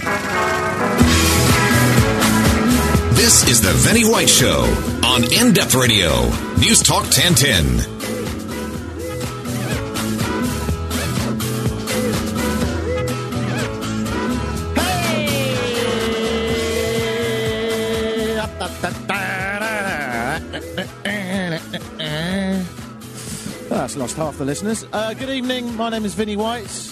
This is the Vinnie White Show on In-Depth Radio, News Talk 1010. That's lost half the listeners. Good evening, my name is Vinnie White.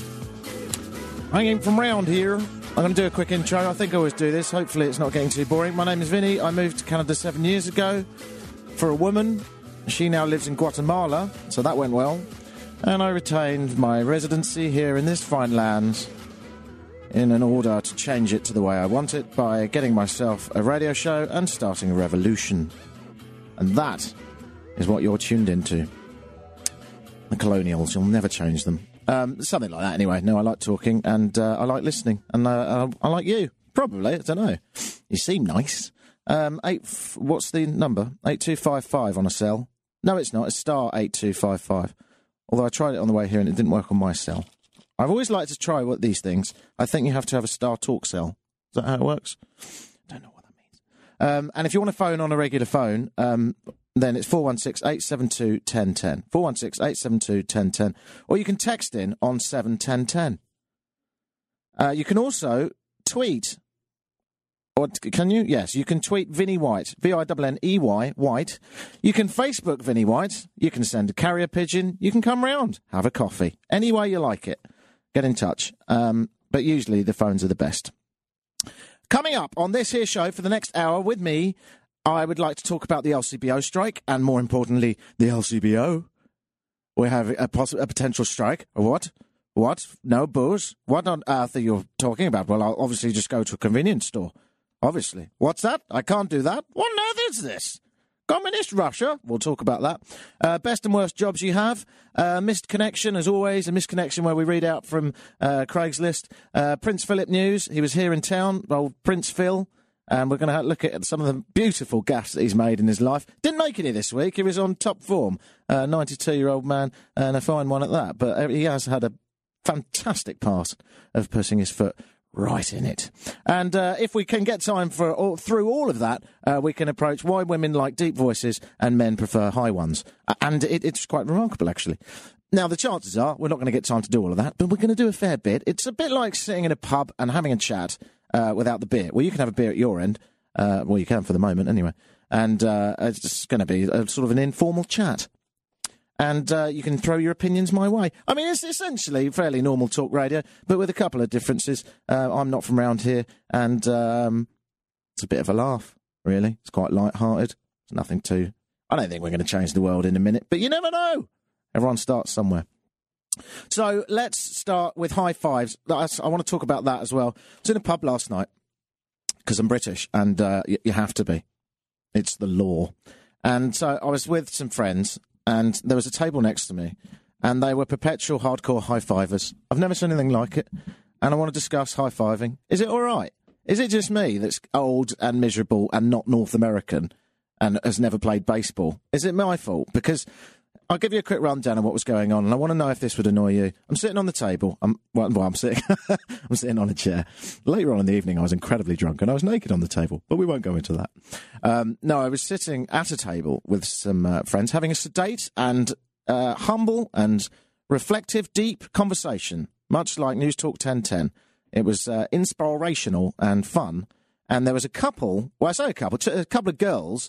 I ain't from round here. I'm going to do a quick intro. I think I always do this. Hopefully it's not getting too boring. My name is Vinnie. I moved to Canada 7 years ago for a woman. She now lives in Guatemala, so that went well. And I retained my residency here in this fine land in an order to change it to the way I want it by getting myself a radio show and starting a revolution. And that is what you're tuned into. The Colonials, you'll never change them. Something like that, anyway. No, I like talking, and I like listening, and I like you. Probably, I don't know. You seem nice. What's the number? 8255 on a cell. No, it's not. It's star 8255. Although I tried it on the way here, and it didn't work on my cell. I've always liked to try these things. I think you have to have a star talk cell. Is that how it works? I don't know what that means. And if you want to phone on a regular phone, then it's 416-872-1010. 416-872-1010. Or you can text in on 71010. You can also tweet. Or can you? Yes, you can tweet Vinnie White. V-I-N-N-E-Y, White. You can Facebook Vinnie White. You can send a carrier pigeon. You can come round, have a coffee. Any way you like it. Get in touch. But usually the phones are the best. Coming up on this here show for the next hour with me, I would like to talk about the LCBO strike, and more importantly, the LCBO. We have a potential strike. What? What? No booze? What on earth are you talking about? Well, I'll obviously just go to a convenience store. Obviously. What's that? I can't do that. What on earth is this? Communist Russia? We'll talk about that. Best and worst jobs you have. Missed connection, as always. A missed connection where we read out from Craigslist. Prince Philip news. He was here in town. Old Prince Phil. And we're going to look at some of the beautiful gaffes that he's made in his life. Didn't make any this week. He was on top form. 92-year-old man, and a fine one at that. But he has had a fantastic past of putting his foot right in it. And if we can get time through all of that, we can approach why women like deep voices and men prefer high ones. And it's quite remarkable, actually. Now, the chances are we're not going to get time to do all of that, but we're going to do a fair bit. It's a bit like sitting in a pub and having a chat without the beer. Well, you can have a beer at your end. Well, you can for the moment, anyway. And it's just going to be a sort of an informal chat. And you can throw your opinions my way. I mean, it's essentially fairly normal talk radio, but with a couple of differences. I'm not from round here, and it's a bit of a laugh, really. It's quite light-hearted. It's nothing too... I don't think we're going to change the world in a minute, but you never know. Everyone starts somewhere. So let's start with high fives. I want to talk about that as well. I was in a pub last night, because I'm British, and you have to be. It's the law. And so I was with some friends, and there was a table next to me, and they were perpetual hardcore high-fivers. I've never seen anything like it, and I want to discuss high-fiving. Is it all right? Is it just me that's old and miserable and not North American and has never played baseball? Is it my fault? Because I'll give you a quick rundown of what was going on, and I want to know if this would annoy you. I'm sitting on the table. I'm sitting I'm sitting on a chair. Later on in the evening, I was incredibly drunk, and I was naked on the table, but we won't go into that. No, I was sitting at a table with some friends, having a sedate and humble and reflective, deep conversation, much like News Talk 1010. It was inspirational and fun, and there was a couple, well, I say a couple of girls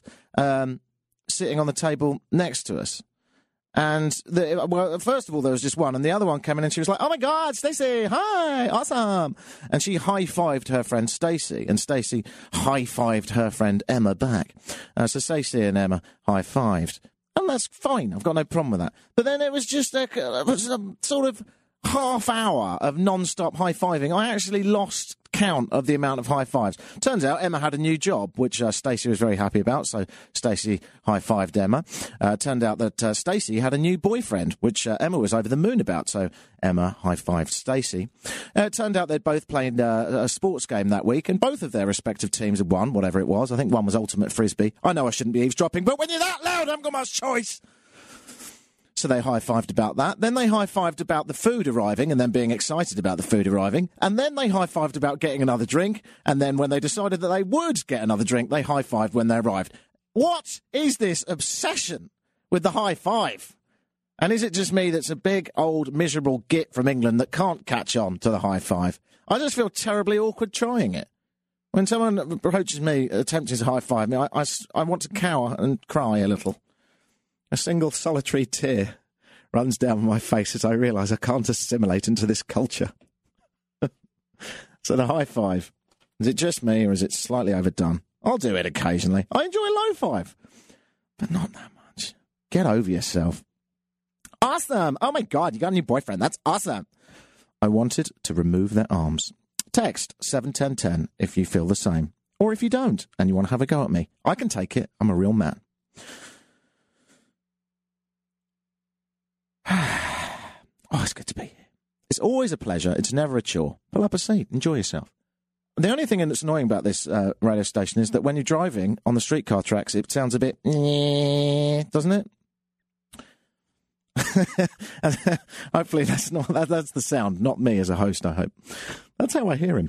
sitting on the table next to us. And, first of all, there was just one, and the other one came in and she was like, "Oh my God, Stacey, hi, awesome." And she high-fived her friend Stacey, and Stacey high-fived her friend Emma back. So Stacey and Emma high-fived. And that's fine, I've got no problem with that. But then it was just a sort of half hour of non-stop high-fiving. I actually lost count of the amount of high fives. Turns out Emma had a new job, which Stacey was very happy about, so Stacey high-fived Emma. Turned out that Stacey had a new boyfriend, which Emma was over the moon about, so Emma high-fived Stacey. It turned out they'd both played a sports game that week, and both of their respective teams had won, whatever it was. I think one was Ultimate Frisbee. I know I shouldn't be eavesdropping, but when you're that loud, I haven't got much choice. So they high-fived about that. Then they high-fived about the food arriving and then being excited about the food arriving. And then they high-fived about getting another drink. And then when they decided that they would get another drink, they high-fived when they arrived. What is this obsession with the high five? And is it just me that's a big, old, miserable git from England that can't catch on to the high five? I just feel terribly awkward trying it. When someone approaches me, attempting to high five me, I want to cower and cry a little. A single solitary tear runs down my face as I realise I can't assimilate into this culture. So the high five, is it just me or is it slightly overdone? I'll do it occasionally. I enjoy a low five, but not that much. Get over yourself. Awesome. Oh, my God, you got a new boyfriend. That's awesome. I wanted to remove their arms. Text 71010 if you feel the same. Or if you don't and you want to have a go at me. I can take it. I'm a real man. Oh, it's good to be here. It's always a pleasure. It's never a chore. Pull up a seat. Enjoy yourself. The only thing that's annoying about this radio station is that when you're driving on the streetcar tracks, it sounds a bit, doesn't it? Hopefully that's the sound, not me as a host, I hope. That's how I hear him.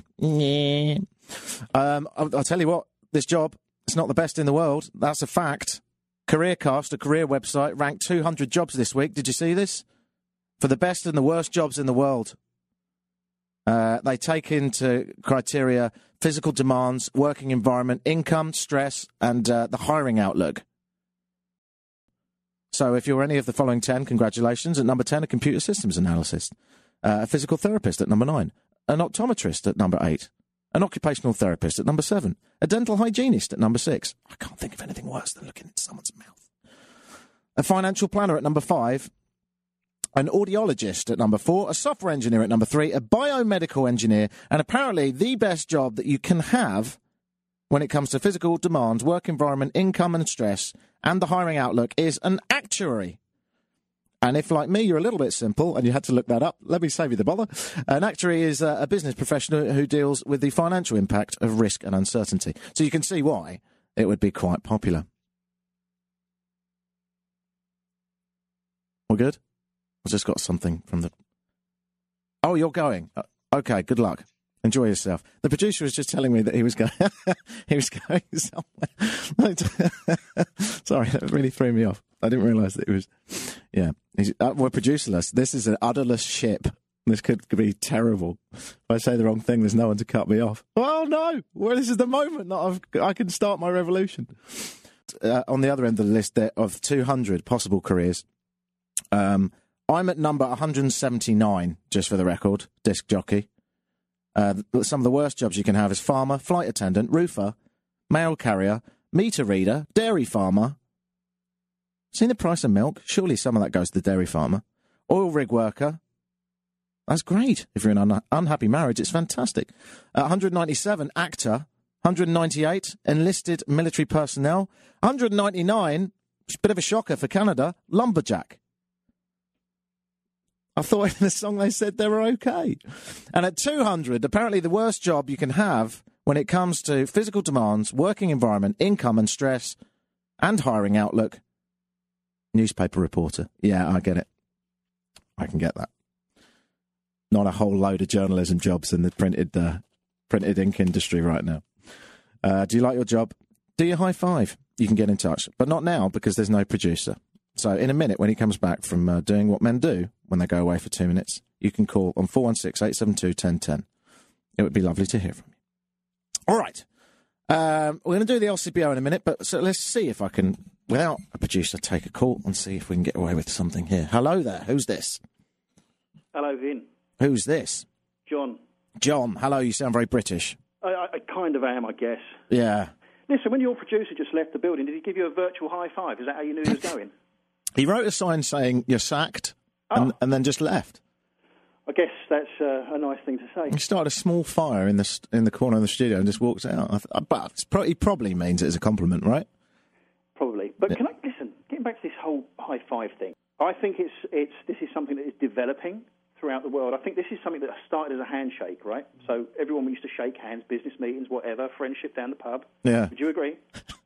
I'll tell you what, this job, it's not the best in the world. That's a fact. CareerCast, a career website, ranked 200 jobs this week. Did you see this? For the best and the worst jobs in the world. They take into criteria physical demands, working environment, income, stress, and the hiring outlook. So if you're any of the following 10, congratulations. At number 10, a computer systems analyst. A physical therapist at number 9. An optometrist at number 8. An occupational therapist at number 7. A dental hygienist at number 6. I can't think of anything worse than looking at someone's mouth. A financial planner at number 5. An audiologist at number 4, a software engineer at number 3, a biomedical engineer, and apparently the best job that you can have when it comes to physical demands, work environment, income and stress, and the hiring outlook is an actuary. And if, like me, you're a little bit simple and you had to look that up, let me save you the bother. An actuary is a business professional who deals with the financial impact of risk and uncertainty. So you can see why it would be quite popular. We're good? I've just got something from the... Oh, you're going. Okay, good luck. Enjoy yourself. The producer was just telling me that he was going somewhere. Sorry, that really threw me off. I didn't realise that it was... Yeah. We're producerless. This is an udderless ship. This could be terrible. If I say the wrong thing, there's no one to cut me off. Oh, no! Well, this is the moment that I can start my revolution. On the other end of the list there of 200 possible careers... I'm at number 179, just for the record, disc jockey. Some of the worst jobs you can have is farmer, flight attendant, roofer, mail carrier, meter reader, dairy farmer. Seen the price of milk? Surely some of that goes to the dairy farmer. Oil rig worker. That's great. If you're in an unhappy marriage, it's fantastic. 197, actor. 198, enlisted military personnel. 199, it's a bit of a shocker for Canada, lumberjack. I thought in the song they said they were okay. And at 200, apparently the worst job you can have when it comes to physical demands, working environment, income and stress, and hiring outlook, newspaper reporter. Yeah, I get it. I can get that. Not a whole load of journalism jobs in the printed ink industry right now. Do you like your job? Do you high five? You can get in touch. But not now, because there's no producer. So in a minute, when he comes back from doing what men do when they go away for 2 minutes, you can call on 416-872-1010. It would be lovely to hear from you. All right. We're going to do the LCBO in a minute, but so let's see if I can, without a producer, take a call and see if we can get away with something here. Hello there. Who's this? Hello, Vin. Who's this? John. John. Hello. You sound very British. I kind of am, I guess. Yeah. Listen, when your producer just left the building, did he give you a virtual high five? Is that how you knew he was going? He wrote a sign saying, "You're sacked," and then just left. I guess that's a nice thing to say. He started a small fire in the corner of the studio and just walks out. But he probably means it as a compliment, right? Probably. But can I listen? Getting back to this whole high five thing, I think this is something that is developing throughout the world. I think this is something that started as a handshake, right? So everyone used to shake hands, business meetings, whatever, friendship down the pub. Yeah. Would you agree? Yeah.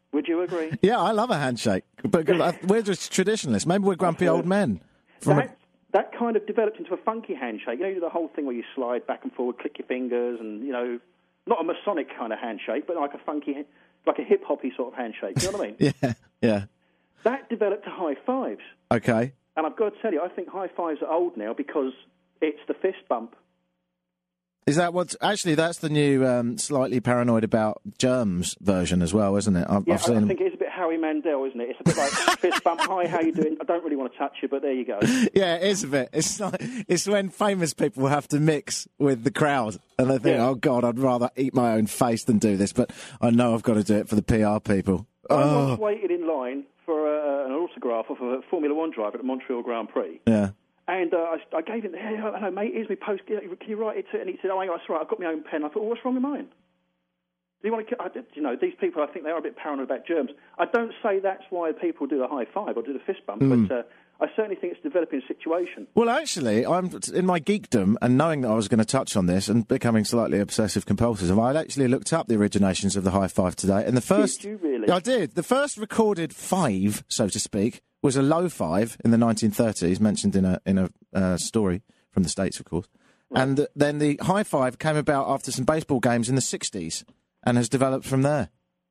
Would you agree? Yeah, I love a handshake. But we're just traditionalists. Maybe we're grumpy old men. That kind of developed into a funky handshake. You know, the whole thing where you slide back and forward, click your fingers, and, you know, not a Masonic kind of handshake, but like a funky, like a hip-hoppy sort of handshake. You know what I mean? Yeah. That developed to high fives. Okay. And I've got to tell you, I think high fives are old now because it's the fist bump. Is that what's... Actually, that's the new slightly paranoid about germs version as well, isn't it? I think it's a bit Howie Mandel, isn't it? It's a bit like fist bump, hi, how you doing? I don't really want to touch you, but there you go. Yeah, it is a bit. It's when famous people have to mix with the crowd and they think, oh, God, I'd rather eat my own face than do this, but I know I've got to do it for the PR people. I once waited in line for an autograph of a Formula One driver at the Montreal Grand Prix. Yeah. And I gave him, hey, hello, mate, here's my post, can you write it to it? And he said, oh, hang on, that's right, I've got my own pen. I thought, well, what's wrong with mine? Do you want to, you know, these people, I think they are a bit paranoid about germs. I don't say that's why people do the high five or do the fist bump, but I certainly think it's a developing situation. Well, actually, I'm in my geekdom and knowing that I was going to touch on this and becoming slightly obsessive-compulsive, I actually looked up the originations of the high five today. And the first... Did you really? I did. The first recorded five, so to speak, was a low five in the 1930s, mentioned in a story from the States, of course. Right. And then the high five came about after some baseball games in the 60s and has developed from there.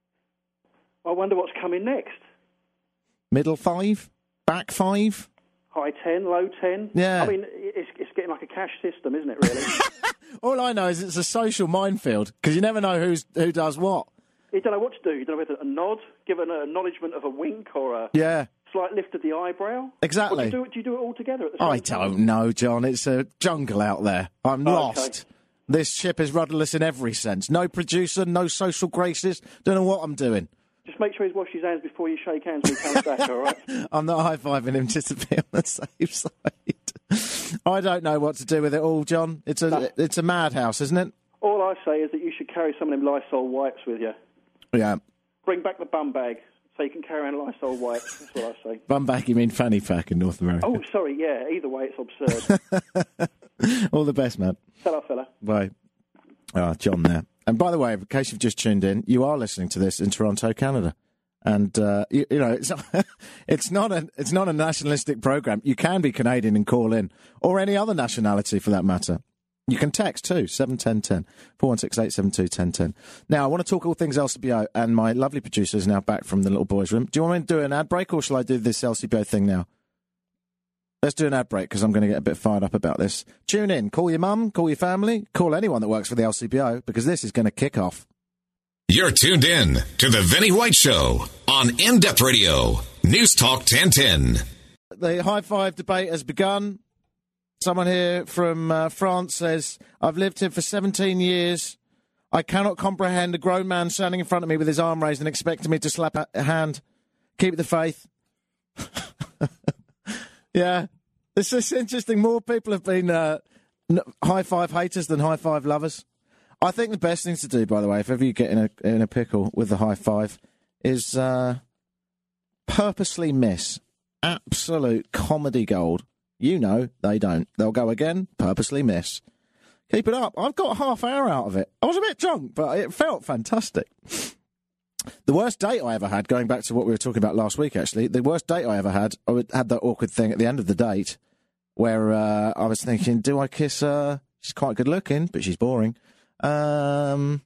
I wonder what's coming next. Middle five? Back five? High 10, low 10? Yeah. I mean, it's getting like a cash system, isn't it, really? All I know is it's a social minefield, because you never know who does what. You don't know what to do. You don't know whether a nod, give an acknowledgement of a wink or a slight lift of the eyebrow. Exactly. Do you do it all together at the same time? I don't know, John. It's a jungle out there. I'm lost. This ship is rudderless in every sense. No producer, no social graces. Don't know what I'm doing. Just make sure he's washed his hands before you shake hands when he comes back, all right? I'm not high-fiving him just to be on the safe side. I don't know what to do with it all, John. It's a madhouse, isn't it? All I say is that you should carry some of them Lysol wipes with you. Yeah. Bring back the bum bag so you can carry around Lysol wipes. That's what I say. Bum bag, you mean fanny pack in North America? Oh, sorry, yeah. Either way, it's absurd. All the best, man. Hello, fella. Bye. John there. And by the way, in case you've just tuned in, you are listening to this in Toronto, Canada. And, you know, it's not a nationalistic programme. You can be Canadian and call in, or any other nationality for that matter. You can text too, 71010, 416-872-1010. Now, I want to talk all things LCBO, and my lovely producer is now back from the little boys' room. Do you want me to do an ad break, or shall I do this LCBO thing now? Let's do an ad break, because I'm going to get a bit fired up about this. Tune in. Call your mum, call your family, call anyone that works for the LCBO, because this is going to kick off. You're tuned in to The Vinnie White Show on In-Depth Radio, News Talk 1010. The high five debate has begun. Someone here from France says, I've lived here for 17 years. I cannot comprehend a grown man standing in front of me with his arm raised and expecting me to slap a hand. Keep the faith. Yeah. It's just interesting. More people have been high five haters than high five lovers. I think the best thing to do, by the way, if ever you get in a pickle with the high five, is purposely miss. Absolute comedy gold. You know, they don't. They'll go again, purposely miss. Keep it up. I've got a half hour out of it. I was a bit drunk, but it felt fantastic. The worst date I ever had, going back to what we were talking about last week, actually, the worst date I ever had, I had that awkward thing at the end of the date where I was thinking, do I kiss her? She's quite good looking, but she's boring. I'm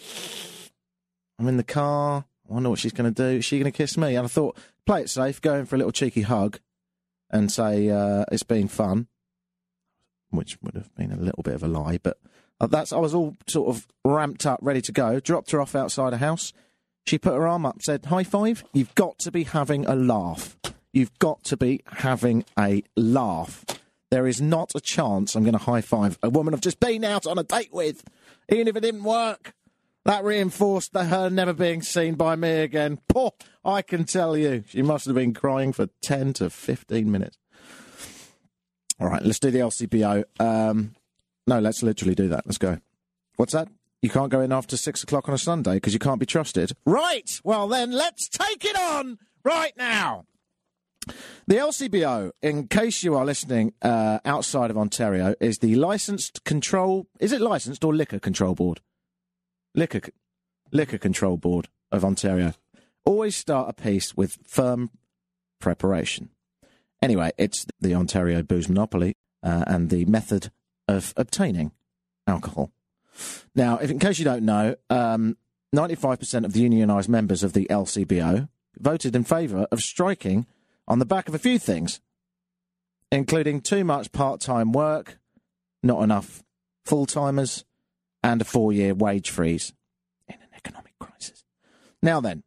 in the car. I wonder what she's going to do. Is she going to kiss me? And I thought, play it safe, go in for a little cheeky hug and say it's been fun, which would have been a little bit of a lie. But I was all sort of ramped up, ready to go. Dropped her off outside a house. She put her arm up, said, high five. You've got to be having a laugh. You've got to be having a laugh. There is not a chance I'm going to high five a woman I've just been out on a date with, even if it didn't work. That reinforced her never being seen by me again. Poh, I can tell you. She must have been crying for 10 to 15 minutes. All right, let's do the LCBO. No, let's literally do that. Let's go. What's that? You can't go in after 6 o'clock on a Sunday because you can't be trusted. Right, well then, let's take it on right now. The LCBO, in case you are listening outside of Ontario, is the licensed control... Is it licensed or liquor control board? Liquor control board of Ontario. Always start a piece with firm preparation. Anyway, it's the Ontario Booze Monopoly and the method of obtaining alcohol. Now, in case you don't know, 95% of the unionised members of the LCBO voted in favour of striking on the back of a few things, including too much part-time work, not enough full-timers, and a 4-year wage freeze in an economic crisis. Now then,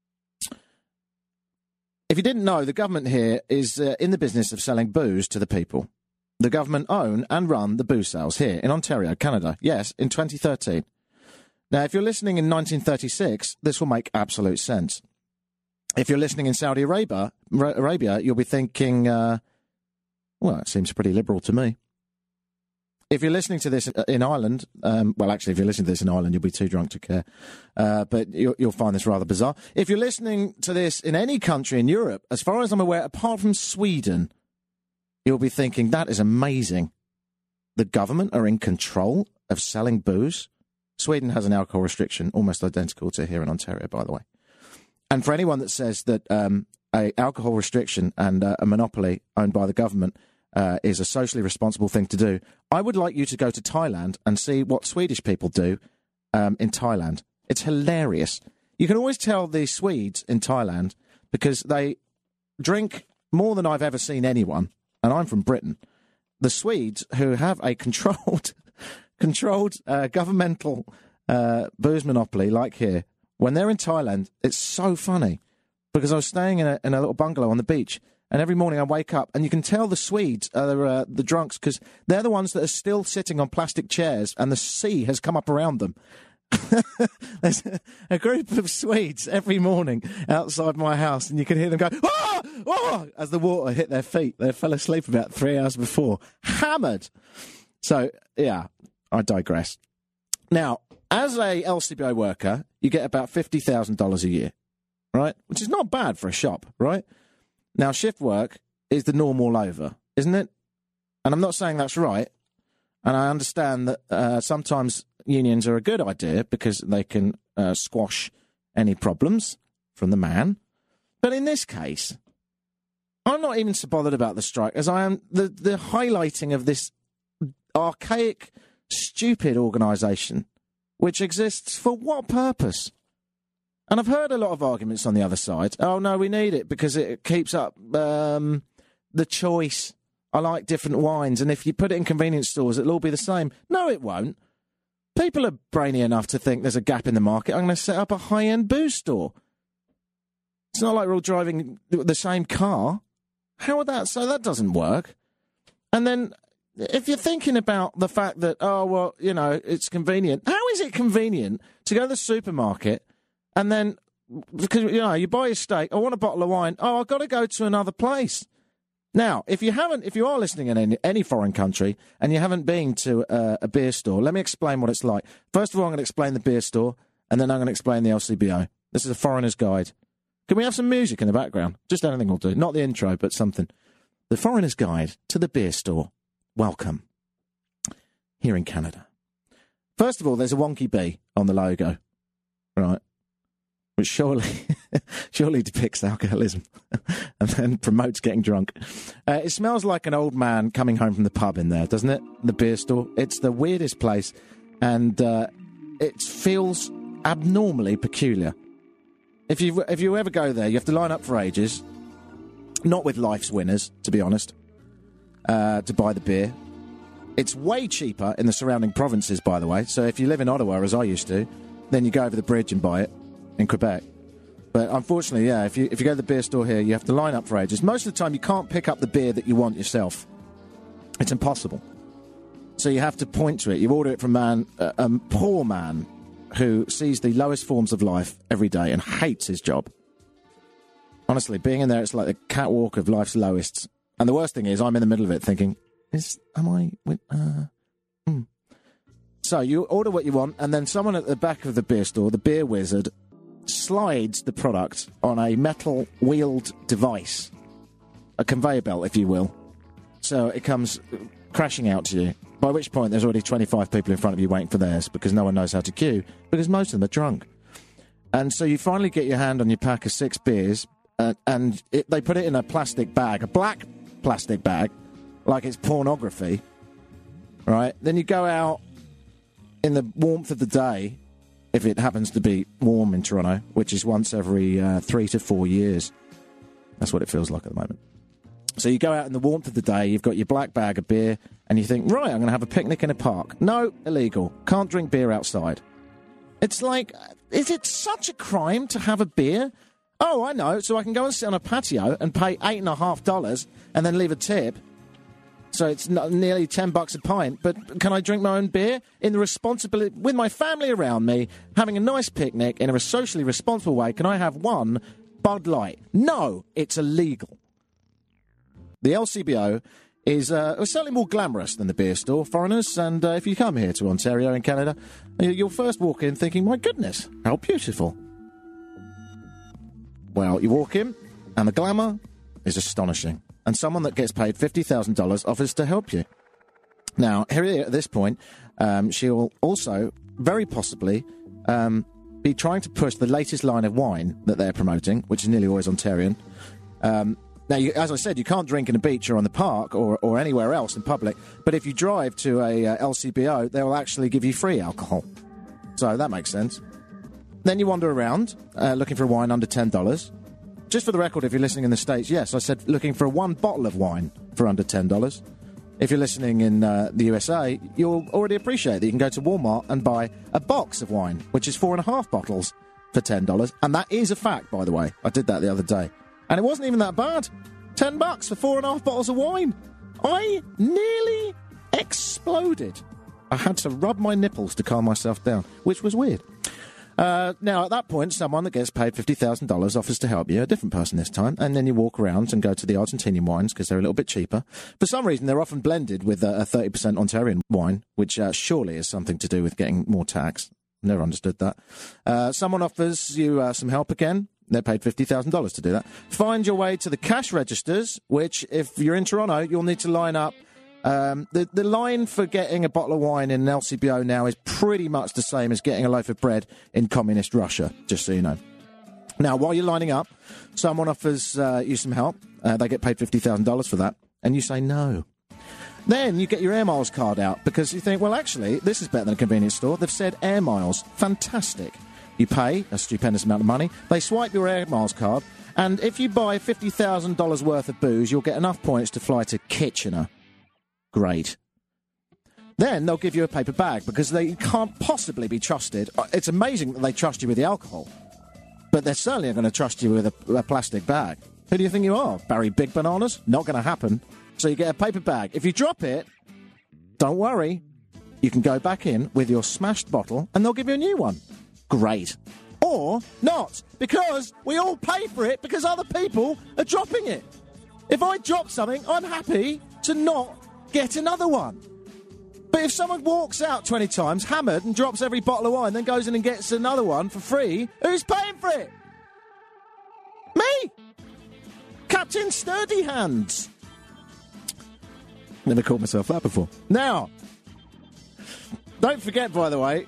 if you didn't know, the government here is in the business of selling booze to the people. The government own and run the booze sales here in Ontario, Canada. Yes, in 2013. Now, if you're listening in 1936, this will make absolute sense. If you're listening in Saudi Arabia, you'll be thinking, well, it seems pretty liberal to me. If you're listening to this in Ireland, well, actually, if you're listening to this in Ireland, you'll be too drunk to care. But you'll find this rather bizarre. If you're listening to this in any country in Europe, as far as I'm aware, apart from Sweden, you'll be thinking, that is amazing. The government are in control of selling booze. Sweden has an alcohol restriction almost identical to here in Ontario, by the way. And for anyone that says that a alcohol restriction and a monopoly owned by the government is a socially responsible thing to do, I would like you to go to Thailand and see what Swedish people do in Thailand. It's hilarious. You can always tell the Swedes in Thailand because they drink more than I've ever seen anyone, and I'm from Britain. The Swedes, who have a controlled governmental booze monopoly like here, when they're in Thailand, it's so funny because I was staying in a little bungalow on the beach, and every morning I wake up and you can tell the Swedes are the drunks because they're the ones that are still sitting on plastic chairs and the sea has come up around them. There's a group of Swedes every morning outside my house, and you can hear them go, "Ah! Oh!" as the water hit their feet. They fell asleep about 3 hours before. Hammered. So, yeah, I digress. Now, as a LCBO worker, you get about $50,000 a year, right? Which is not bad for a shop, right? Now, shift work is the norm all over, isn't it? And I'm not saying that's right. And I understand that sometimes unions are a good idea because they can squash any problems from the man. But in this case, I'm not even so bothered about the strike as I am the highlighting of this archaic, stupid organisation, which exists for what purpose? And I've heard a lot of arguments on the other side. Oh, no, we need it because it keeps up the choice. I like different wines, and if you put it in convenience stores, it'll all be the same. No, it won't. People are brainy enough to think there's a gap in the market. I'm going to set up a high-end booze store. It's not like we're all driving the same car. How would that... So that doesn't work. And then if you're thinking about the fact that, oh, well, you know, it's convenient. How is it convenient to go to the supermarket and then, because, you know, you buy a steak, I want a bottle of wine, oh, I've got to go to another place. Now, if you are listening in any foreign country and you haven't been to a beer store, let me explain what it's like. First of all, I'm going to explain the beer store, and then I'm going to explain the LCBO. This is a foreigner's guide. Can we have some music in the background? Just anything will do. Not the intro, but something. The foreigner's guide to the beer store. Welcome. Here in Canada. First of all, there's a wonky bee on the logo. Right. Which surely depicts alcoholism and then promotes getting drunk. It smells like an old man coming home from the pub in there, doesn't it? The beer store. It's the weirdest place, and it feels abnormally peculiar. If you ever go there, you have to line up for ages. Not with life's winners, to be honest, to buy the beer. It's way cheaper in the surrounding provinces, by the way. So if you live in Ottawa, as I used to, then you go over the bridge and buy it. In Quebec. But unfortunately, yeah, if you go to the beer store here, you have to line up for ages. Most of the time, you can't pick up the beer that you want yourself. It's impossible. So you have to point to it. You order it from a poor man who sees the lowest forms of life every day and hates his job. Honestly, being in there, it's like the catwalk of life's lowest. And the worst thing is, I'm in the middle of it thinking, So you order what you want, and then someone at the back of the beer store, the beer wizard, slides the product on a metal wheeled device, a conveyor belt, if you will. So it comes crashing out to you, by which point there's already 25 people in front of you waiting for theirs because no one knows how to queue, because most of them are drunk. And so you finally get your hand on your pack of 6 beers, and they put it in a plastic bag, a black plastic bag, like it's pornography, right? Then you go out in the warmth of the day, if it happens to be warm in Toronto, which is once every 3 to 4 years. That's what it feels like at the moment. So you go out in the warmth of the day, you've got your black bag of beer, and you think, right, I'm going to have a picnic in a park. No, illegal. Can't drink beer outside. It's like, is it such a crime to have a beer? Oh, I know, so I can go and sit on a patio and pay $8.50 and then leave a tip. So it's nearly $10 a pint, but can I drink my own beer in the responsibility, with my family around me, having a nice picnic in a socially responsible way? Can I have one Bud Light? No, it's illegal. The LCBO is certainly more glamorous than the beer store, foreigners, and if you come here to Ontario in Canada, you'll first walk in thinking, my goodness, how beautiful. Well, you walk in, and the glamour is astonishing. And someone that gets paid $50,000 offers to help you. Now, here at this point, she'll also, very possibly, be trying to push the latest line of wine that they're promoting, which is nearly always Ontarian. Now, as I said, you can't drink in a beach or on the park or anywhere else in public, but if you drive to a LCBO, they will actually give you free alcohol. So that makes sense. Then you wander around, looking for a wine under $10. Just for the record, if you're listening in the States, yes, I said looking for one bottle of wine for under $10. If you're listening in the USA, you'll already appreciate that you can go to Walmart and buy a box of wine, which is 4.5 bottles for $10. And that is a fact, by the way. I did that the other day. And it wasn't even that bad. $10 for 4.5 bottles of wine. I nearly exploded. I had to rub my nipples to calm myself down, which was weird. Now, at that point, someone that gets paid $50,000 offers to help you, a different person this time, and then you walk around and go to the Argentinian wines because they're a little bit cheaper. For some reason, they're often blended with a 30% Ontarian wine, which surely is something to do with getting more tax. Never understood that. Someone offers you some help again. They're paid $50,000 to do that. Find your way to the cash registers, which, if you're in Toronto, you'll need to line up. The line for getting a bottle of wine in an LCBO now is pretty much the same as getting a loaf of bread in communist Russia, just so you know. Now, while you're lining up, someone offers you some help. They get paid $50,000 for that, and you say no. Then you get your Air Miles card out because you think, well, actually, this is better than a convenience store. They've said Air Miles. Fantastic. You pay a stupendous amount of money. They swipe your Air Miles card, and if you buy $50,000 worth of booze, you'll get enough points to fly to Kitchener. Great. Then they'll give you a paper bag because they can't possibly be trusted. It's amazing that they trust you with the alcohol, but they're certainly going to trust you with a plastic bag. Who do you think you are, Barry Big Bananas? Not going to happen. So you get a paper bag. If you drop it, don't worry. You can go back in with your smashed bottle and they'll give you a new one. Great. Or not, because we all pay for it because other people are dropping it. If I drop something, I'm happy to not get another one. But if someone walks out 20 times, hammered, and drops every bottle of wine, then goes in and gets another one for free, who's paying for it? Me! Captain Sturdy Hands. Never called myself that before. Now, don't forget, by the way,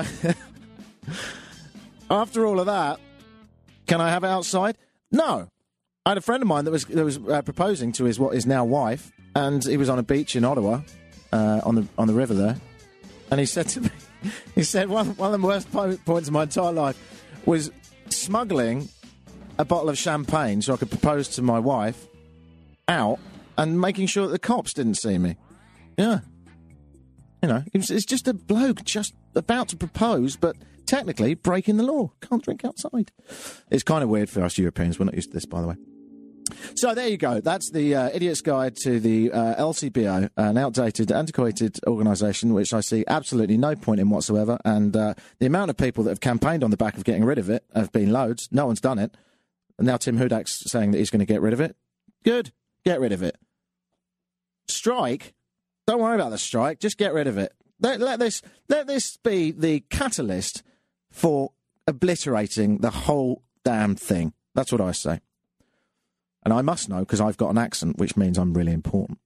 after all of that, can I have it outside? No. I had a friend of mine that was proposing to his what is now wife, and he was on a beach in Ottawa, on the river there, and he said to me, he said one of the worst points of my entire life was smuggling a bottle of champagne so I could propose to my wife out and making sure that the cops didn't see me. Yeah. You know, it's just a bloke just about to propose, but technically breaking the law. Can't drink outside. It's kind of weird for us Europeans. We're not used to this, by the way. So there you go. That's the Idiot's Guide to the LCBO, an outdated, antiquated organisation, which I see absolutely no point in whatsoever. And the amount of people that have campaigned on the back of getting rid of it have been loads. No one's done it. And now Tim Hudak's saying that he's going to get rid of it. Good. Get rid of it. Strike. Don't worry about the strike. Just get rid of it. Let this be the catalyst for obliterating the whole damn thing. That's what I say. And I must know because I've got an accent, which means I'm really important.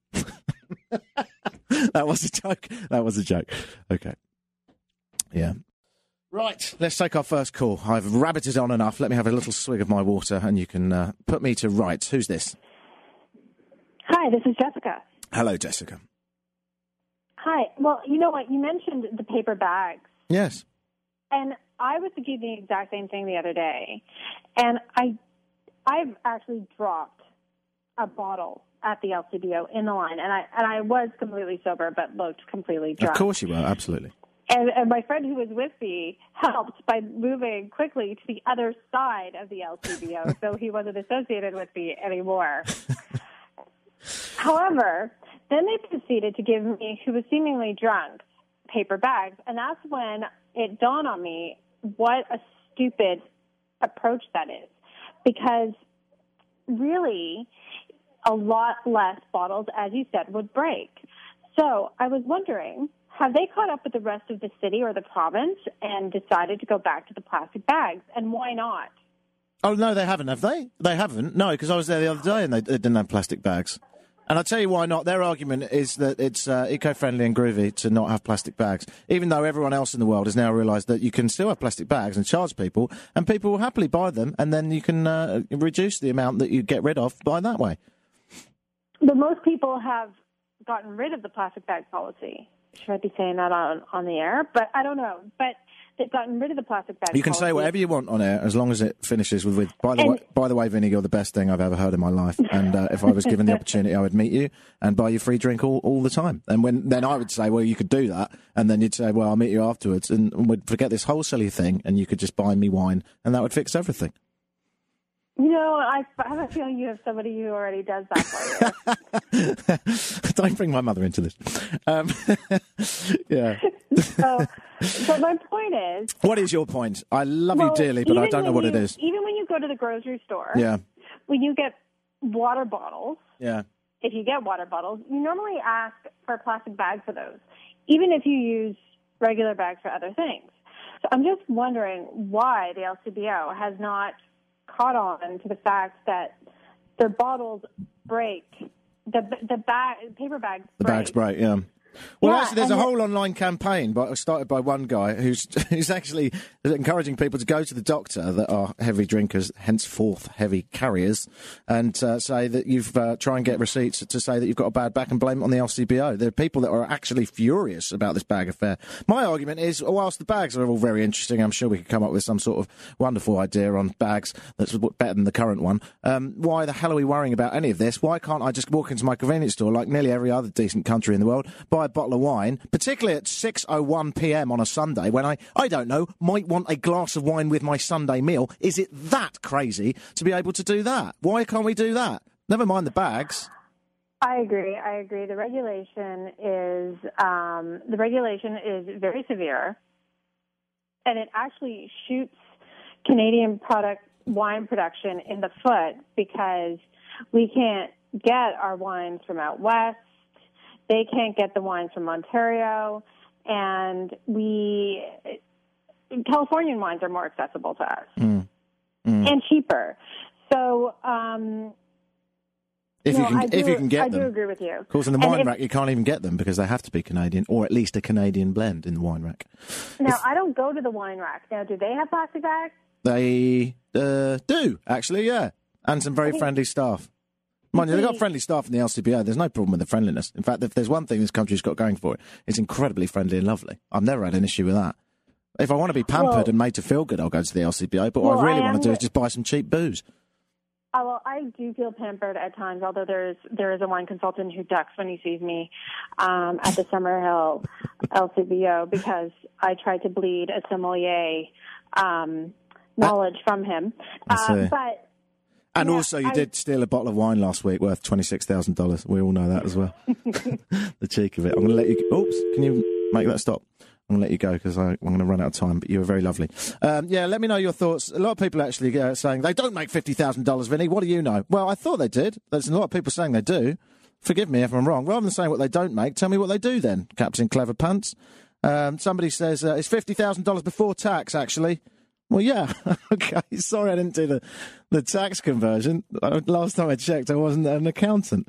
That was a joke. That was a joke. Okay. Yeah. Right, let's take our first call. I've rabbited on enough. Let me have a little swig of my water, and you can put me to rights. Who's this? Hi, this is Jessica. Hello, Jessica. Hi. Well, you know what? You mentioned the paper bags. Yes. And I was thinking the exact same thing the other day. And I've actually dropped a bottle at the LCBO in the line. And I was completely sober, but looked completely drunk. Of course you were, absolutely. And my friend who was with me helped by moving quickly to the other side of the LCBO, so he wasn't associated with me anymore. However, then they proceeded to give me, who was seemingly drunk, paper bags, and that's when it dawned on me what a stupid approach that is. Because really, a lot less bottles, as you said, would break. So I was wondering, have they caught up with the rest of the city or the province and decided to go back to the plastic bags? And why not? Oh, no, they haven't, have they? They haven't. No, because I was there the other day and they didn't have plastic bags. And I'll tell you why not. Their argument is that it's eco-friendly and groovy to not have plastic bags, even though everyone else in the world has now realised that you can still have plastic bags and charge people, and people will happily buy them, and then you can reduce the amount that you get rid of by that way. But most people have gotten rid of the plastic bag policy. Should I be saying that on the air? But I don't know. But they've gotten rid of the plastic bag You can policy. say whatever you want on air, as long as it finishes with by the way, Vinny, you're the best thing I've ever heard in my life. And if I was given the opportunity, I would meet you and buy you free drink all the time. And then I would say, well, you could do that. And then you'd say, well, I'll meet you afterwards. And we'd forget this whole silly thing, and you could just buy me wine, and that would fix everything. You know, I have a feeling you have somebody who already does that for you. Don't bring my mother into this. Yeah. So my point is... What is your point? I love you dearly, but I don't know what it is. Even when you go to the grocery store, yeah, when you get water bottles, yeah, if you get water bottles, you normally ask for a plastic bag for those, even if you use regular bags for other things. So I'm just wondering why the LCBO has not caught on to the fact that their bottles break. The paper bags break. The bags break, yeah. Well, Yeah, actually, there's a whole online campaign started by one guy who's actually encouraging people to go to the doctor that are heavy drinkers, henceforth heavy carriers, and say that you've try and get receipts to say that you've got a bad back and blame it on the LCBO. There are people that are actually furious about this bag affair. My argument is, whilst the bags are all very interesting, I'm sure we could come up with some sort of wonderful idea on bags that's better than the current one. Why the hell are we worrying about any of this? Why can't I just walk into my convenience store like nearly every other decent country in the world, buy a bottle of wine, particularly at 6:01 p.m. on a Sunday when I don't know, might want a glass of wine with my Sunday meal? Is it that crazy to be able to do that? Why can't we do that? Never mind the bags. I agree. The regulation is very severe, and it actually shoots Canadian wine production in the foot because we can't get our wines from out west. They can't get the wines from Ontario, and Californian wines are more accessible to us and cheaper. So, if you can get them, I do agree with you. Of course, in the wine rack, you can't even get them because they have to be Canadian, or at least a Canadian blend in the wine rack. Now, I don't go to the wine rack. Now, do they have plastic bags? They do, actually, yeah, and some very friendly staff. Mind you, they've got friendly staff in the LCBO. There's no problem with the friendliness. In fact, if there's one thing this country's got going for it, it's incredibly friendly and lovely. I've never had an issue with that. If I want to be pampered and made to feel good, I'll go to the LCBO. But what I really want to do is just buy some cheap booze. Well, I do feel pampered at times, although there is a wine consultant who ducks when he sees me at the Summerhill LCBO because I tried to bleed a sommelier knowledge from him. But... And also, you did steal a bottle of wine last week worth $26,000. We all know that as well. The cheek of it. I'm going to let you... Oops, can you make that stop? I'm going to let you go because I'm going to run out of time, but you were very lovely. Yeah, let me know your thoughts. A lot of people actually saying they don't make $50,000, Vinny. What do you know? Well, I thought they did. There's a lot of people saying they do. Forgive me if I'm wrong. Rather than saying what they don't make, tell me what they do then, Captain Clever Pants. Somebody says it's $50,000 before tax, actually. Well, yeah. Okay. Sorry I didn't do the tax conversion. Last time I checked, I wasn't an accountant.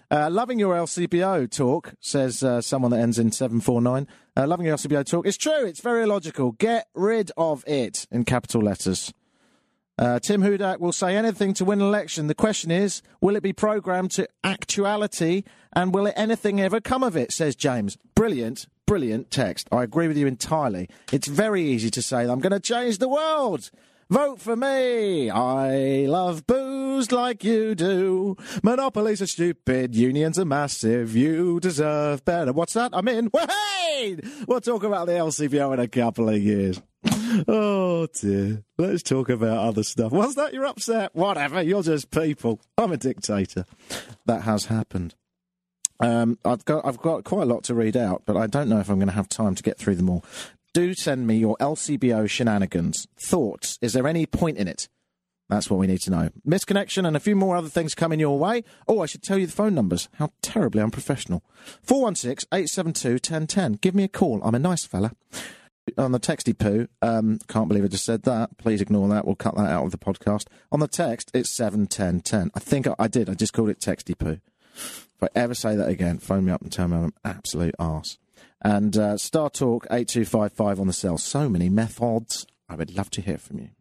Loving your LCBO talk, says someone that ends in 749. Loving your LCBO talk. It's true, it's very illogical. Get rid of it, in capital letters. Tim Hudak will say anything to win an election. The question is, will it be programmed to actuality, and will anything ever come of it, says James. Brilliant text. I agree with you entirely. It's very easy to say, I'm going to change the world. Vote for me. I love booze like you do. Monopolies are stupid. Unions are massive. You deserve better. What's that? I'm in. Hey! We'll talk about the LCBO in a couple of years. Oh, dear. Let's talk about other stuff. What's that? You're upset? Whatever. You're just people. I'm a dictator. That has happened. I've got quite a lot to read out, but I don't know if I'm going to have time to get through them all. Do send me your LCBO shenanigans. Thoughts? Is there any point in it? That's what we need to know. Misconnection and a few more other things coming your way. Oh, I should tell you the phone numbers. How terribly unprofessional. 416-872-1010. Give me a call. I'm a nice fella. On the texty poo, can't believe I just said that. Please ignore that. We'll cut that out of the podcast. On the text, it's 71010. I think I did. I just called it texty poo. If I ever say that again, phone me up and tell me I'm an absolute arse. And Star Talk 8255 on the cell. So many methods. I would love to hear from you.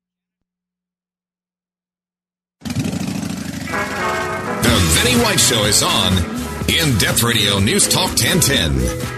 The Vinnie White Show is on In-Depth Radio News Talk 1010.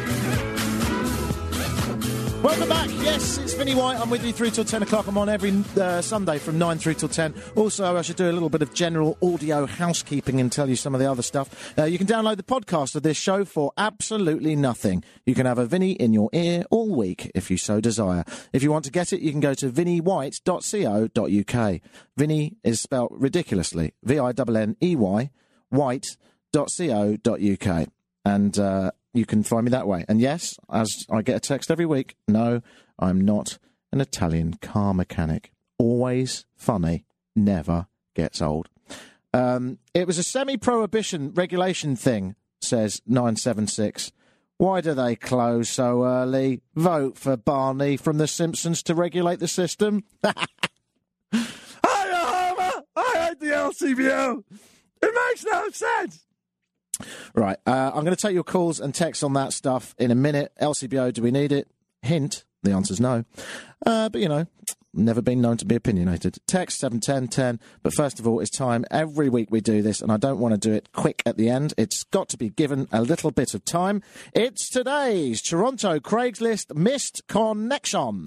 Welcome back. Yes, it's Vinnie White. I'm with you through till 10 o'clock. I'm on every Sunday from 9 through till 10. Also, I should do a little bit of general audio housekeeping and tell you some of the other stuff. You can download the podcast of this show for absolutely nothing. You can have a Vinnie in your ear all week if you so desire. If you want to get it, you can go to vinniewhite.co.uk. Vinnie is spelt ridiculously. V-I-N-N-E-Y, white.co.uk. And you can find me that way. And yes, as I get a text every week, no, I'm not an Italian car mechanic. Always funny, never gets old. It was a semi-prohibition regulation thing, says 976. Why do they close so early? Vote for Barney from The Simpsons to regulate the system. Homer! I hate the LCBO. It makes no sense. Right, I'm going to take your calls and texts on that stuff in a minute. LCBO, do we need it? Hint, the answer's no. But, you know, never been known to be opinionated. Text 71010, but first of all, it's time. Every week we do this, and I don't want to do it quick at the end. It's got to be given a little bit of time. It's today's Toronto Craigslist Missed Connection.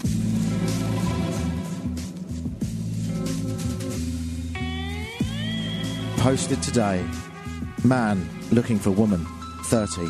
Posted today. Man looking for woman, 30.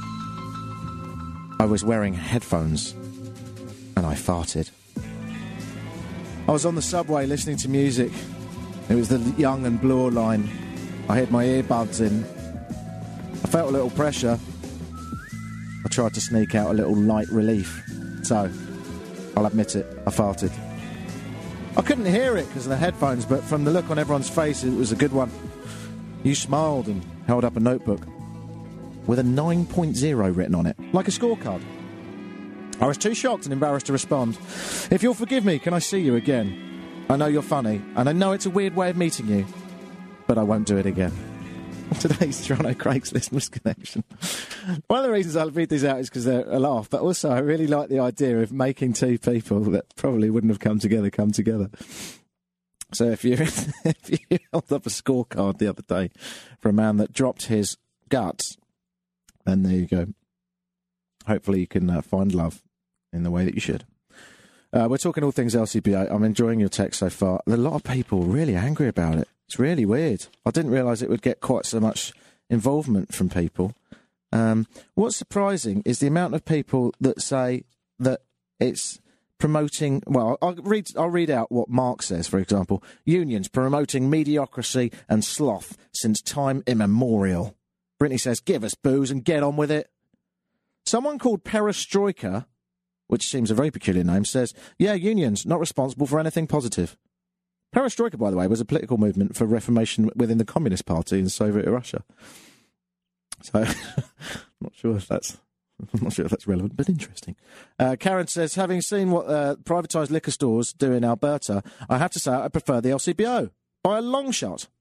I was wearing headphones and I farted. I was on the subway listening to music. It was the Young and Blur line. I had my earbuds in. I felt a little pressure. I tried to sneak out a little light relief. So, I'll admit it, I farted. I couldn't hear it because of the headphones, but from the look on everyone's face, it was a good one. You smiled and held up a notebook with a 9.0 written on it, like a scorecard. I was too shocked and embarrassed to respond. If you'll forgive me, can I see you again? I know you're funny, and I know it's a weird way of meeting you, but I won't do it again. Today's Toronto Craigslist Misconnection. One of the reasons I read these out is because they're a laugh, but also I really like the idea of making two people that probably wouldn't have come together. So if you held up a scorecard the other day for a man that dropped his guts, then there you go. Hopefully you can find love in the way that you should. We're talking all things LCBO. I'm enjoying your text so far. There are a lot of people really angry about it. It's really weird. I didn't realise it would get quite so much involvement from people. What's surprising is the amount of people that say that it's promoting, well, I'll read out what Mark says, for example. Unions promoting mediocrity and sloth since time immemorial. Brittany says, give us booze and get on with it. Someone called Perestroika, which seems a very peculiar name, says, yeah, unions, not responsible for anything positive. Perestroika, by the way, was a political movement for reformation within the Communist Party in Soviet Russia. So, I'm not sure if that's relevant, but interesting. Karen says, having seen what privatised liquor stores do in Alberta, I have to say I prefer the LCBO by a long shot.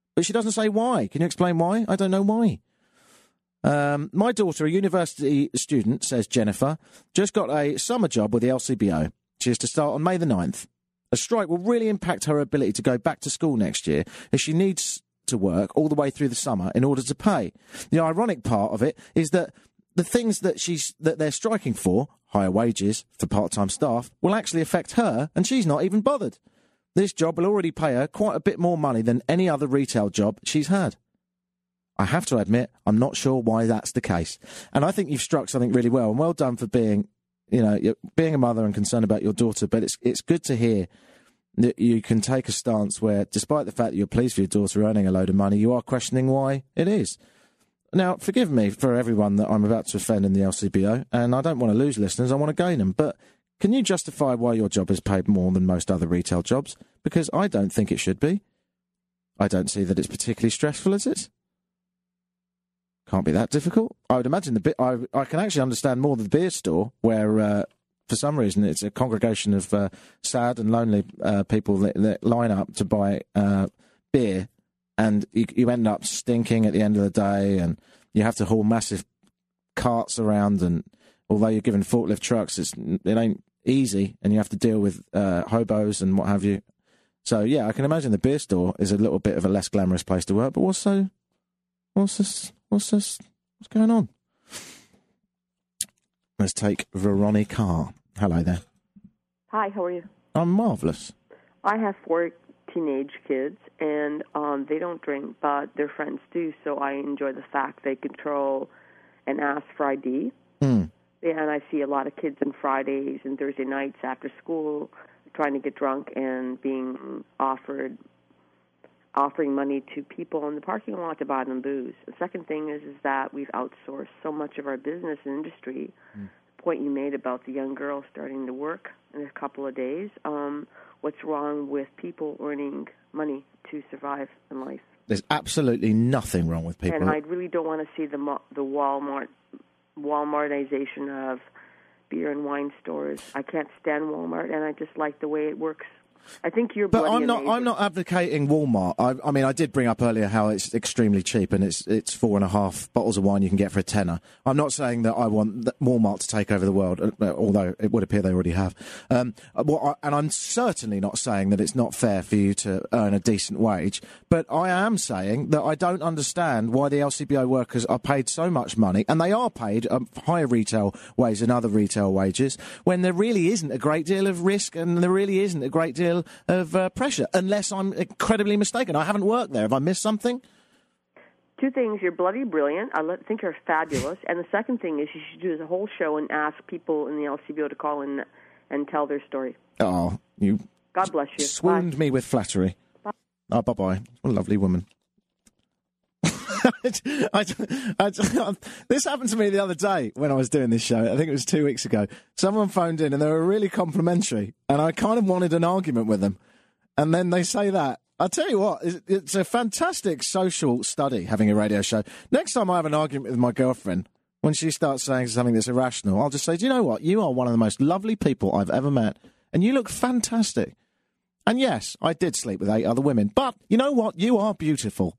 But she doesn't say why. Can you explain why? I don't know why. My daughter, a university student, says Jennifer, just got a summer job with the LCBO. She is to start on May the 9th. A strike will really impact her ability to go back to school next year, as she needs to work all the way through the summer in order to pay. The ironic part of it is that the things that they're striking for, higher wages for part-time staff, will actually affect her, and she's not even bothered. This job will already pay her quite a bit more money than any other retail job she's had. I have to admit, I'm not sure why that's the case. And I think you've struck something really well, and well done for being a mother and concerned about your daughter. But it's good to hear that you can take a stance where, despite the fact that you're pleased for your daughter earning a load of money, you are questioning why it is. Now, forgive me for everyone that I'm about to offend in the LCBO, and I don't want to lose listeners, I want to gain them, but can you justify why your job is paid more than most other retail jobs? Because I don't think it should be. I don't see that it's particularly stressful, is it? Can't be that difficult. I would imagine I can actually understand more the beer store, where for some reason it's a congregation of sad and lonely people that line up to buy beer, and you end up stinking at the end of the day, and you have to haul massive carts around, and although you're given forklift trucks, it ain't easy, and you have to deal with hobos and what have you. So yeah, I can imagine the beer store is a little bit of a less glamorous place to work. But what's going on? Let's take Veronica. Hello there. Hi, how are you? I'm marvellous. I have 4 teenage kids, and they don't drink, but their friends do, so I enjoy the fact they control and ask for ID. And I see a lot of kids on Fridays and Thursday nights after school trying to get drunk and being offering money to people in the parking lot to buy them booze. The second thing is that we've outsourced so much of our business and industry. The point you made about the young girl starting to work in a couple of days, what's wrong with people earning money to survive in life? There's absolutely nothing wrong with people. And I really don't want to see the Walmartization of beer and wine stores. I can't stand Walmart, and I just like the way it works. I think you're. But I'm not advocating Walmart. I mean, I did bring up earlier how it's extremely cheap, and it's 4.5 bottles of wine you can get for £10. I'm not saying that I want Walmart to take over the world, although it would appear they already have. And I'm certainly not saying that it's not fair for you to earn a decent wage. But I am saying that I don't understand why the LCBO workers are paid so much money, and they are paid higher retail wage than other retail wages, when there really isn't a great deal of risk, and there really isn't a great deal of pressure, unless I'm incredibly mistaken. I haven't worked there. Have I missed something? 2 things. You're bloody brilliant. I think you're fabulous. And the second thing is you should do the whole show and ask people in the LCBO to call in and tell their story. Oh, you... God bless you. Swooned me with flattery. Bye. Oh, bye-bye. What a lovely woman. This happened to me the other day when I was doing this show. I think it was 2 weeks ago. Someone phoned in and they were really complimentary, and I kind of wanted an argument with them. And then they say that. I'll tell you what, it's a fantastic social study, having a radio show. Next time I have an argument with my girlfriend, when she starts saying something that's irrational, I'll just say, do you know what? You are one of the most lovely people I've ever met, and you look fantastic. And yes, I did sleep with 8 other women, but you know what? You are beautiful.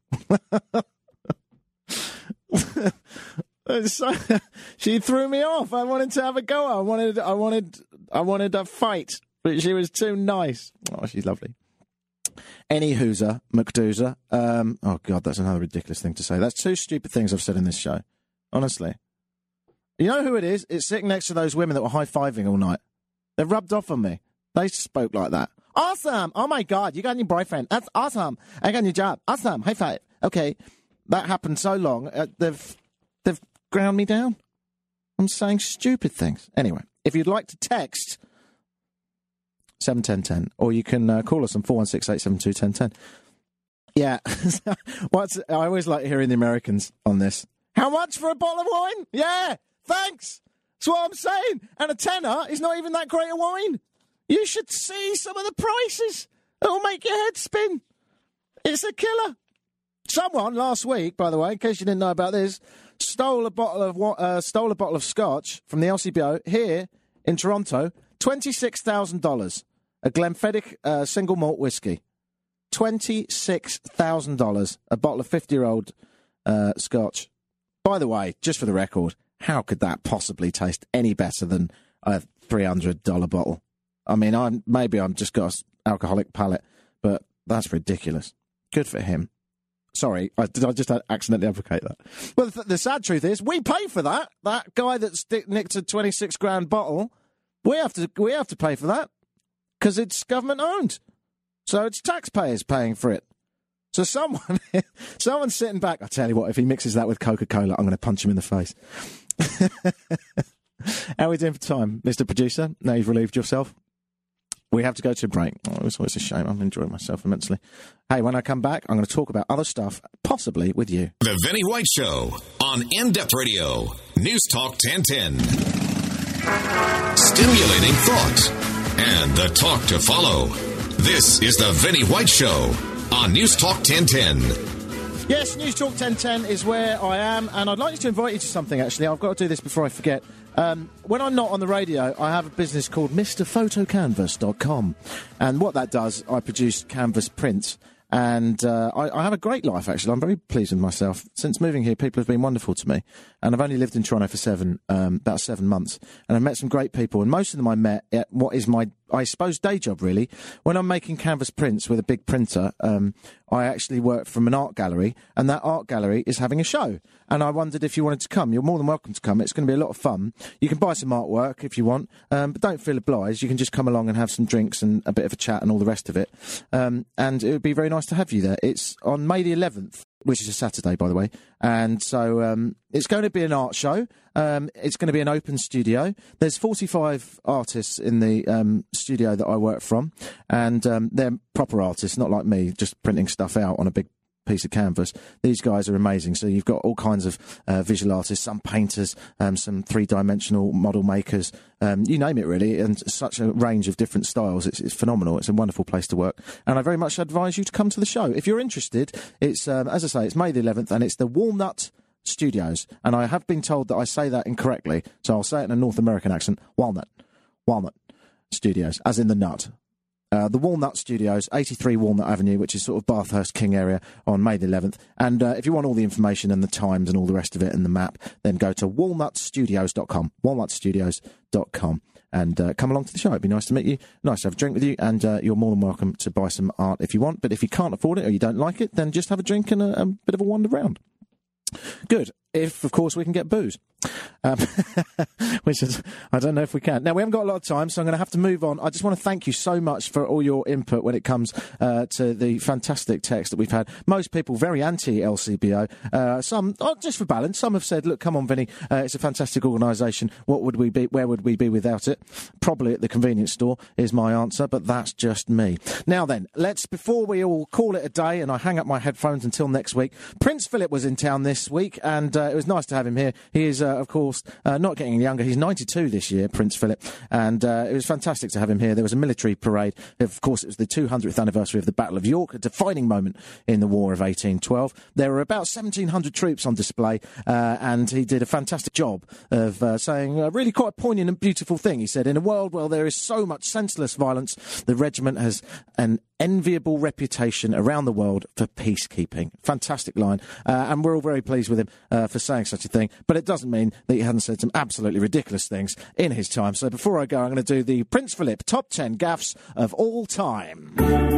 So, she threw me off. I wanted to have a go. I wanted a fight, but she was too nice. Oh, she's lovely. Any hooser, McDoozer. Oh God, that's another ridiculous thing to say. That's 2 stupid things I've said in this show. Honestly, you know who it is? It's sitting next to those women that were high-fiving all night. They rubbed off on me. They spoke like that. Awesome! Oh my God, you got a new boyfriend. That's awesome. I got a new job. Awesome. High five. Okay. That happened so long, they've ground me down. I'm saying stupid things. Anyway, if you'd like to text 71010, or you can call us on 416-872-1010. Yeah, I always like hearing the Americans on this. How much for a bottle of wine? Yeah, thanks. That's what I'm saying. And a tenner is not even that great a wine. You should see some of the prices. It'll make your head spin. It's a killer. Someone last week, by the way, in case you didn't know about this, stole a bottle of scotch from the LCBO here in Toronto, $26,000, a Glenfiddich single malt whiskey. $26,000, a bottle of 50-year-old scotch. By the way, just for the record, how could that possibly taste any better than a $300 bottle? I mean, maybe I'm just got an alcoholic palate, but that's ridiculous. Good for him. Sorry, did I just accidentally advocate that? Well, the sad truth is, we pay for that. That guy that nicked a $26,000 bottle, we have to pay for that because it's government owned. So it's taxpayers paying for it. So someone's sitting back. I tell you what, if he mixes that with Coca-Cola, I'm going to punch him in the face. How are we doing for time, Mr. Producer? Now you've relieved yourself. We have to go to a break. Oh, it's always a shame. I'm enjoying myself immensely. Hey, when I come back, I'm going to talk about other stuff, possibly with you. The Vinnie White Show on In-Depth Radio. News Talk 1010. Stimulating thought and the talk to follow. This is the Vinnie White Show on News Talk 1010. Yes, News Talk 1010 is where I am, and I'd like to invite you to something, actually. I've got to do this before I forget. When I'm not on the radio, I have a business called MrPhotoCanvas.com. And what that does, I produce canvas prints. And I have a great life, actually. I'm very pleased with myself. Since moving here, people have been wonderful to me. And I've only lived in Toronto for about 7 months. And I've met some great people. And most of them I met at what is my, I suppose, day job, really. When I'm making canvas prints with a big printer, I actually work from an art gallery. And that art gallery is having a show. And I wondered if you wanted to come. You're more than welcome to come. It's going to be a lot of fun. You can buy some artwork if you want. But don't feel obliged. You can just come along and have some drinks and a bit of a chat and all the rest of it. And it would be very nice to have you there. It's on May the 11th, which is a Saturday, by the way. And so it's going to be an art show. It's going to be an open studio. There's 45 artists in the studio that I work from. And they're proper artists, not like me, just printing stuff out on a big piece of canvas. These guys are amazing. So you've got all kinds of visual artists, some painters, some three-dimensional model makers, you name it really, and such a range of different styles. It's phenomenal. It's a wonderful place to work, and I very much advise you to come to the show. If you're interested, it's, as I say, it's May the 11th, and it's the Walnut Studios, and I have been told that I say that incorrectly, so I'll say it in a North American accent. Walnut Studios, as in the nut. The Walnut Studios, 83 Walnut Avenue, which is sort of Bathurst King area, on May the 11th. And if you want all the information and the times and all the rest of it and the map, then go to walnutstudios.com, walnutstudios.com, and come along to the show. It'd be nice to meet you, nice to have a drink with you, and you're more than welcome to buy some art if you want. But if you can't afford it or you don't like it, then just have a drink and a bit of a wander around. Good. If, of course, we can get booze. Which is, I don't know if we can. Now, we haven't got a lot of time, so I'm going to have to move on. I just want to thank you so much for all your input when it comes to the fantastic text that we've had. Most people very anti-LCBO. Some, just for balance, some have said, look, come on, Vinny, it's a fantastic organisation. What would we be? Where would we be without it? Probably at the convenience store is my answer, but that's just me. Now then, before we all call it a day and I hang up my headphones until next week, Prince Philip was in town this week, and it was nice to have him here. He is, of course, not getting any younger. He's 92 this year, Prince Philip, and it was fantastic to have him here. There was a military parade. Of course, it was the 200th anniversary of the Battle of York, a defining moment in the War of 1812. There were about 1,700 troops on display, and he did a fantastic job of saying a really quite poignant and beautiful thing. He said, in a world where there is so much senseless violence, the regiment has an enviable reputation around the world for peacekeeping. Fantastic line, and we're all very pleased with him for saying such a thing, but it doesn't mean that he hasn't said some absolutely ridiculous things in his time. So before I go, I'm going to do the Prince Philip top 10 gaffes of all time.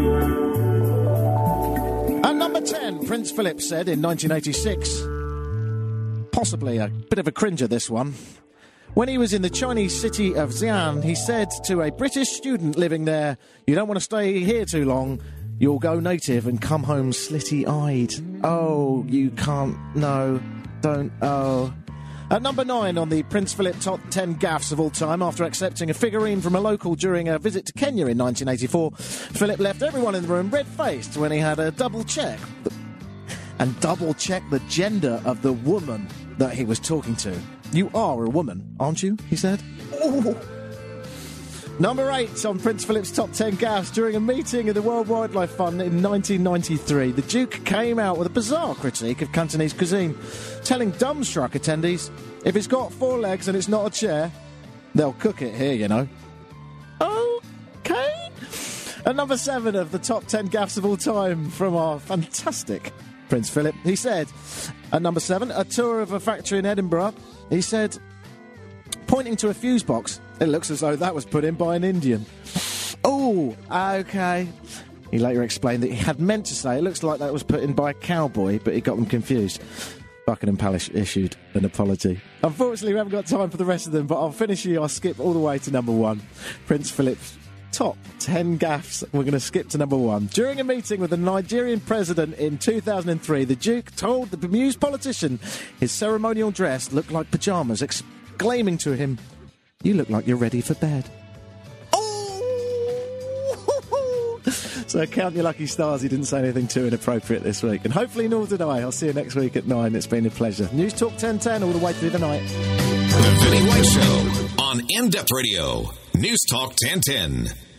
At number 10, Prince Philip said in 1986, possibly a bit of a cringer this one, when he was in the Chinese city of Xi'an, he said to a British student living there, "You don't want to stay here too long. You'll go native and come home slitty-eyed." Oh, you can't. No, don't. Oh. At number 9 on the Prince Philip top 10 gaffes of all time, after accepting a figurine from a local during a visit to Kenya in 1984, Philip left everyone in the room red-faced when he had a double-check the gender of the woman that he was talking to. "You are a woman, aren't you?" he said. Ooh. Number 8 on Prince Philip's top 10 gaffes. During a meeting at the World Wildlife Fund in 1993, the Duke came out with a bizarre critique of Cantonese cuisine, telling dumbstruck attendees, "If it's got 4 legs and it's not a chair, they'll cook it here, you know." Okay. At number 7 of the top 10 gaffes of all time from our fantastic Prince Philip, he said, at number 7, a tour of a factory in Edinburgh, he said, pointing to a fuse box, it looks as though that was put in by an Indian. Oh, okay. He later explained that he had meant to say it looks like that was put in by a cowboy, but he got them confused. Buckingham Palace issued an apology. Unfortunately, we haven't got time for the rest of them, but I'll finish you. I'll skip all the way to number 1. Prince Philip's top 10 gaffes. We're going to skip to number 1. During a meeting with the Nigerian president in 2003, the Duke told the bemused politician his ceremonial dress looked like pyjamas, exclaiming to him, "You look like you're ready for bed." So count your lucky stars he didn't say anything too inappropriate this week. And hopefully nor did I. I'll see you next week at 9. It's been a pleasure. News Talk 1010 all the way through the night. The Vinnie White Show on In Depth Radio. News Talk 1010.